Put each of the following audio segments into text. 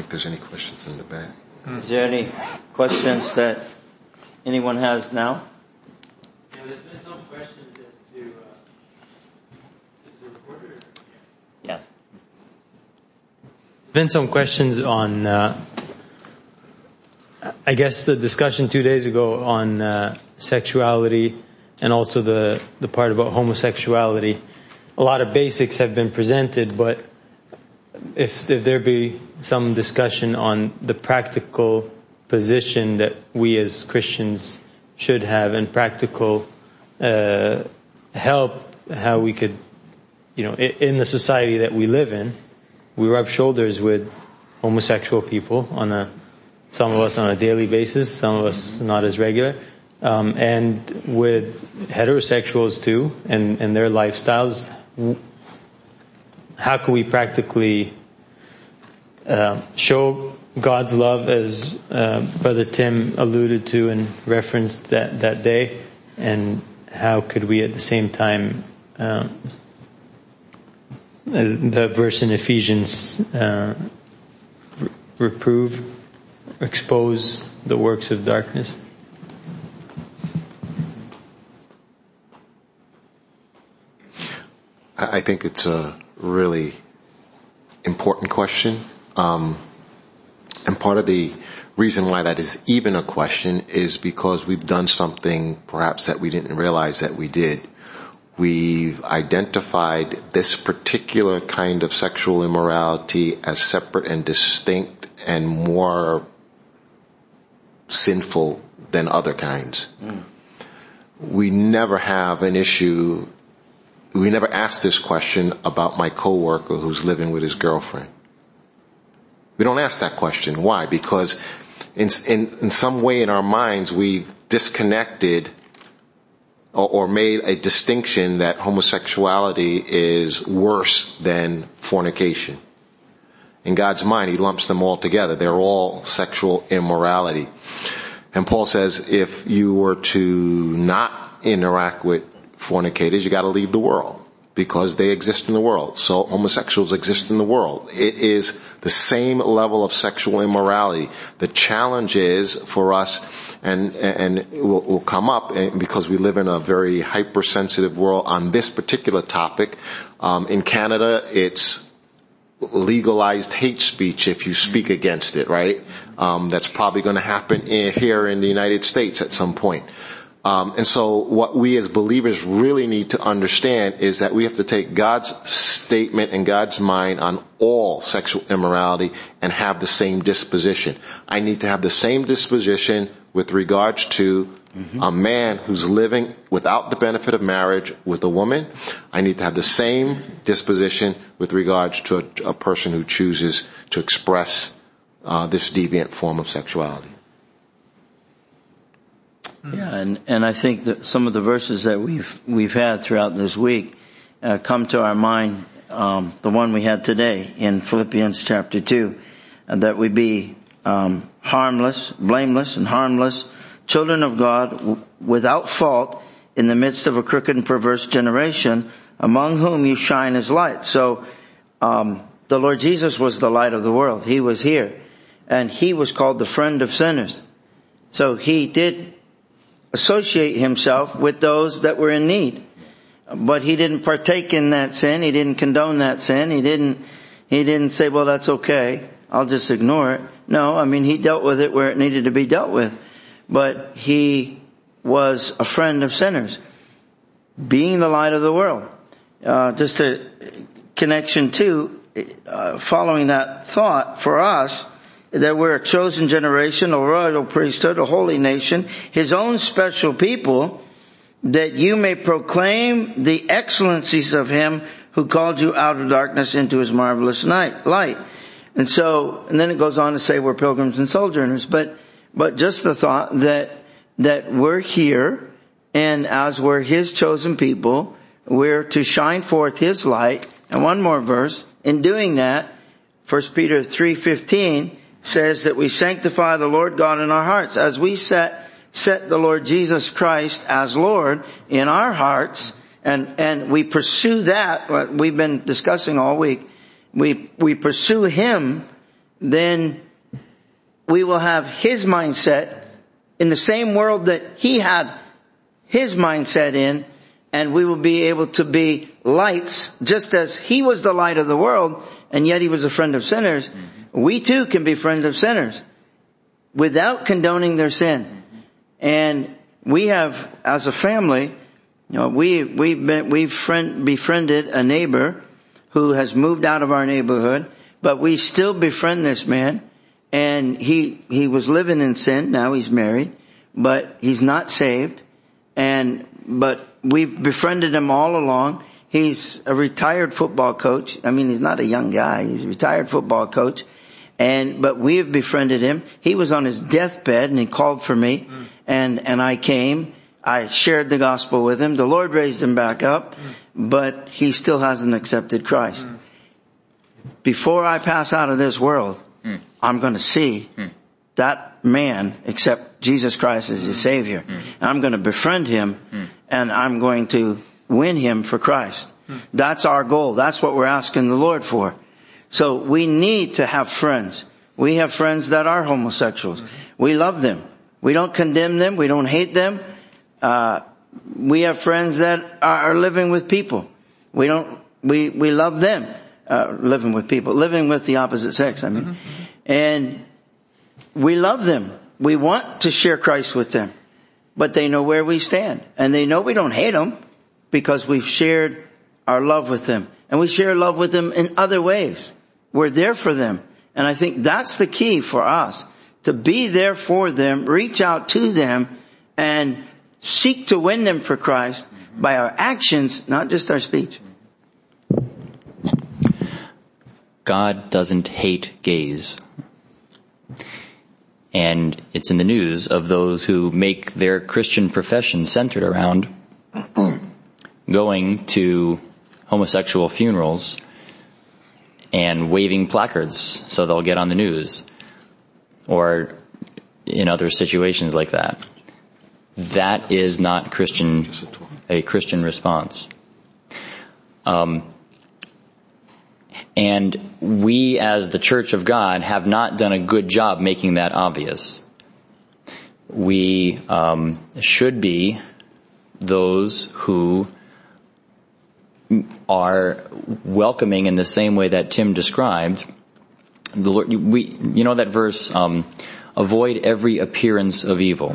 if there's any questions in the back. Is there any questions that anyone has now? Yeah, there's been some questions as to the reporter. Yes. Been some questions on, I guess the discussion 2 days ago on sexuality and also the part about homosexuality. A lot of basics have been presented, but if there be some discussion on the practical position that we as Christians should have and practical help, how we could, in the society that we live in, we rub shoulders with homosexual people some of us on a daily basis, some of us not as regular, and with heterosexuals too, and their lifestyles. How can we practically show God's love, as Brother Tim alluded to and referenced that day, and how could we at the same time, the verse in Ephesians, reprove, expose the works of darkness? I think it's a really important question. And part of the reason why that is even a question is because we've done something perhaps that we didn't realize that we did. We've identified this particular kind of sexual immorality as separate and distinct and more sinful than other kinds. We never have an issue. We never ask this question about my coworker who's living with his girlfriend. We don't ask that question. Why? Because in some way in our minds we've disconnected or made a distinction that homosexuality is worse than fornication. In God's mind, He lumps them all together. They're all sexual immorality. And Paul says if you were to not interact with fornicators, you got to leave the world, because they exist in the world. So homosexuals exist in the world. It is the same level of sexual immorality. The challenge is for us, and it will come up because we live in a very hypersensitive world on this particular topic. In Canada, it's legalized hate speech if you speak against it, right? That's probably going to happen here in the United States at some point. And so what we as believers really need to understand is that we have to take God's statement and God's mind on all sexual immorality and have the same disposition. I need to have the same disposition with regards to a man who's living without the benefit of marriage with a woman. I need to have the same disposition with regards to a person who chooses to express this deviant form of sexuality. Yeah, and I think that some of the verses that we've had throughout this week come to our mind. The one we had today in Philippians chapter 2, that we be harmless, blameless, and harmless, children of God, without fault, in the midst of a crooked and perverse generation, among whom you shine as light. So the Lord Jesus was the light of the world. He was here, and He was called the friend of sinners. So He did associate Himself with those that were in need. But He didn't partake in that sin. He didn't condone that sin. He didn't say, well, that's okay, I'll just ignore it. No, I mean, He dealt with it where it needed to be dealt with. But He was a friend of sinners, being the light of the world. Just a connection to, following that thought for us, that we're a chosen generation, a royal priesthood, a holy nation, His own special people, that you may proclaim the excellencies of Him who called you out of darkness into His marvelous light. And then it goes on to say we're pilgrims and sojourners, but just the thought that we're here, and as we're His chosen people, we're to shine forth His light. And one more verse, in doing that, 1 Peter 3:15, says that we sanctify the Lord God in our hearts. As we set the Lord Jesus Christ as Lord in our hearts, and we pursue that, what we've been discussing all week, we pursue Him then we will have his mindset in the same world that he had his mindset in, and we will be able to be lights, just as he was the light of the world, and yet he was a friend of sinners. We too can be friends of sinners without condoning their sin. And we have, as a family, we've befriended a neighbor who has moved out of our neighborhood, but we still befriend this man. And he was living in sin. Now he's married, but he's not saved. But we've befriended him all along. He's a retired football coach. I mean, he's not a young guy. He's a retired football coach. But we have befriended him. He was on his deathbed and he called for me. And I came. I shared the gospel with him. The Lord raised him back up, but he still hasn't accepted Christ. Before I pass out of this world, I'm going to see that man accept Jesus Christ as his Savior. I'm going to befriend him, and I'm going to win him for Christ. That's our goal. That's what we're asking the Lord for. So we need to have friends. We have friends that are homosexuals. We love them. We don't condemn them. We don't hate them. We have friends that are living with people. We love them. Living with people, living with the opposite sex, I mean. And we love them. We want to share Christ with them. But they know where we stand. And they know we don't hate them because we've shared our love with them. And we share love with them in other ways. We're there for them. And I think that's the key for us. To be there for them, reach out to them, and seek to win them for Christ by our actions, not just our speech. God doesn't hate gays. And it's in the news of those who make their Christian profession centered around going to homosexual funerals and waving placards so they'll get on the news, or in other situations like that. That is not a Christian response. And we as the Church of God have not done a good job making that obvious. We should be those who are welcoming in the same way that Tim described. The Lord, you know that verse, avoid every appearance of evil.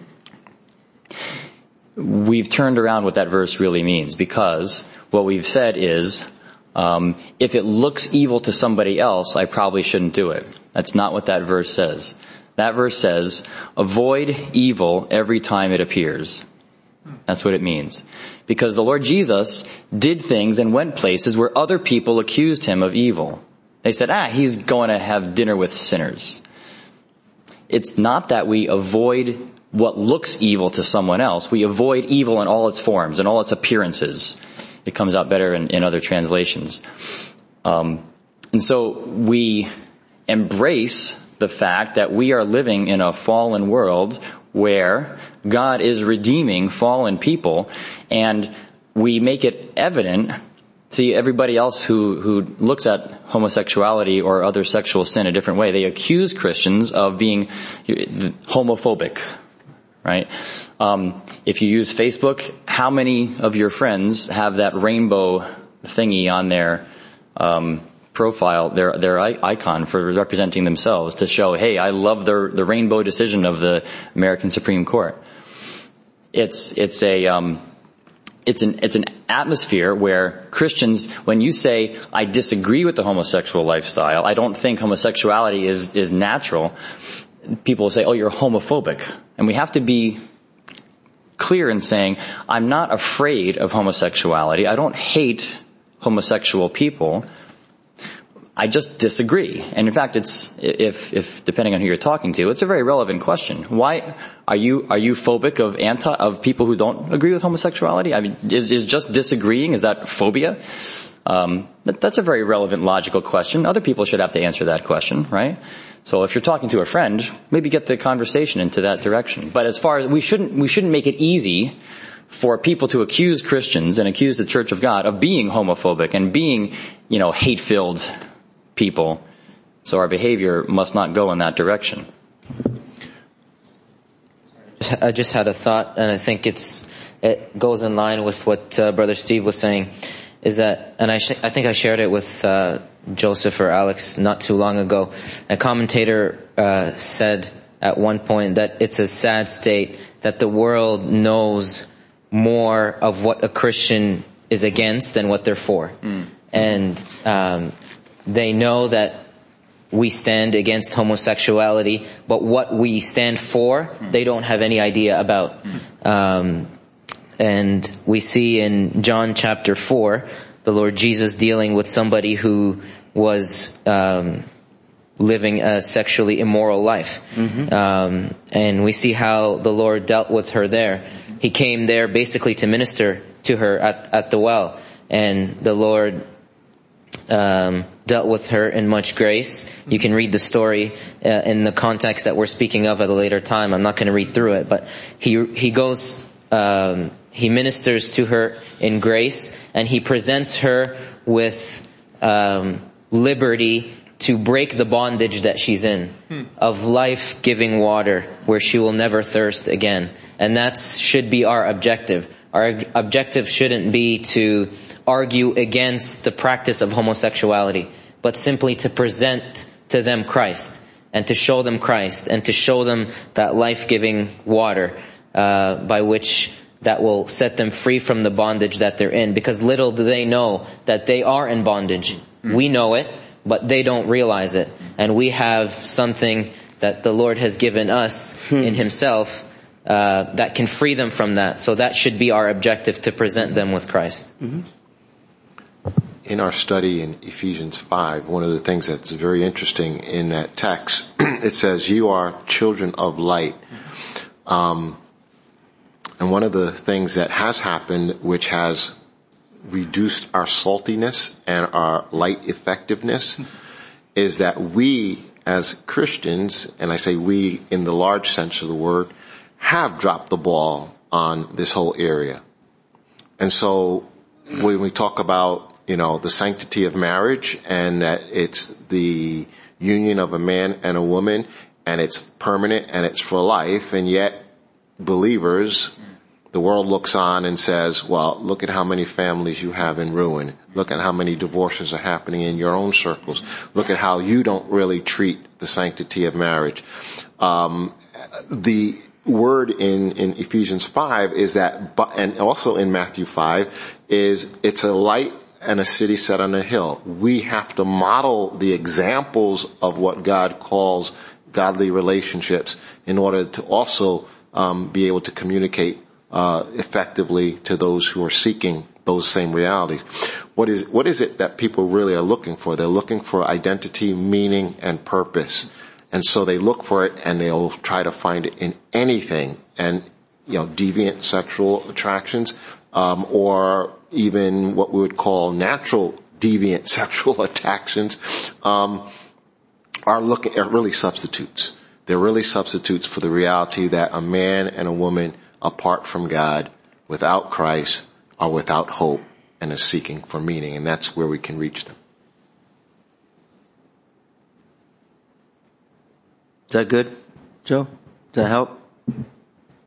We've turned around what that verse really means, because what we've said is, if it looks evil to somebody else, I probably shouldn't do it. That's not what that verse says. That verse says, avoid evil every time it appears. That's what it means. Because the Lord Jesus did things and went places where other people accused him of evil. They said, he's going to have dinner with sinners. It's not that we avoid what looks evil to someone else. We avoid evil in all its forms and all its appearances. It comes out better in other translations. And so we embrace the fact that we are living in a fallen world where God is redeeming fallen people, and we make it evident to everybody else who looks at homosexuality or other sexual sin a different way. They accuse Christians of being homophobic, right? If you use Facebook, how many of your friends have that rainbow thingy on their profile, their icon for representing themselves, to show, hey, I love the rainbow decision of the American Supreme Court. It's an atmosphere where Christians, when you say, I disagree with the homosexual lifestyle, I don't think homosexuality is natural, people will say, oh, you're homophobic. And we have to be clear in saying, I'm not afraid of homosexuality. I don't hate homosexual people. I just disagree. And in fact, it's, if depending on who you're talking to, it's a very relevant question. Why are you phobic of people who don't agree with homosexuality? I mean, is just disagreeing, is that phobia? That's a very relevant, logical question. Other people should have to answer that question, right? So if you're talking to a friend, maybe get the conversation into that direction. But as far as we shouldn't make it easy for people to accuse Christians and accuse the Church of God of being homophobic and being, hate-filled people. So our behavior must not go in that direction. I just had a thought, and I think it goes in line with what Brother Steve was saying, is that, and I think I shared it with Joseph or Alex not too long ago. A commentator said at one point that it's a sad state that the world knows more of what a Christian is against than what they're for. And they know that we stand against homosexuality, but what we stand for, they don't have any idea about. And we see in John chapter 4, the Lord Jesus dealing with somebody who was living a sexually immoral life. And we see how the Lord dealt with her there. He came there basically to minister to her at the well. And the Lord dealt with her in much grace. You can read the story in the context that we're speaking of at a later time. I'm not going to read through it, but he goes, he ministers to her in grace, and he presents her with liberty to break the bondage that she's in, of life-giving water where she will never thirst again. And that should be our objective. Our objective shouldn't be to argue against the practice of homosexuality, but simply to present to them Christ, and to show them Christ, and to show them that life-giving water by which that will set them free from the bondage that they're in. Because little do they know that they are in bondage. We know it, but they don't realize it. And we have something that the Lord has given us in Himself that can free them from that. So that should be our objective, to present them with Christ. In our study in Ephesians 5, one of the things that's very interesting in that text, it says, you are children of light. And one of the things that has happened, which has reduced our saltiness and our light effectiveness, is that we as Christians, and I say we in the large sense of the word, have dropped the ball on this whole area. And so when we talk about, the sanctity of marriage, and that it's the union of a man and a woman, and it's permanent and it's for life, and yet believers, the world looks on and says, well, look at how many families you have in ruin. Look at how many divorces are happening in your own circles. Look at how you don't really treat the sanctity of marriage. The word in Ephesians 5 is that, and also in Matthew 5, is it's a light and a city set on a hill. We have to model the examples of what God calls godly relationships in order to also be able to communicate effectively to those who are seeking those same realities. What is it that people really are looking for? They're looking for identity, meaning, and purpose. And so they look for it, and they'll try to find it in anything. And, deviant sexual attractions, or even what we would call natural deviant sexual attractions, are really substitutes. They're really substitutes for the reality that a man and a woman apart from God, without Christ, are without hope and are seeking for meaning. And that's where we can reach them. Is that good, Joe? Does that help?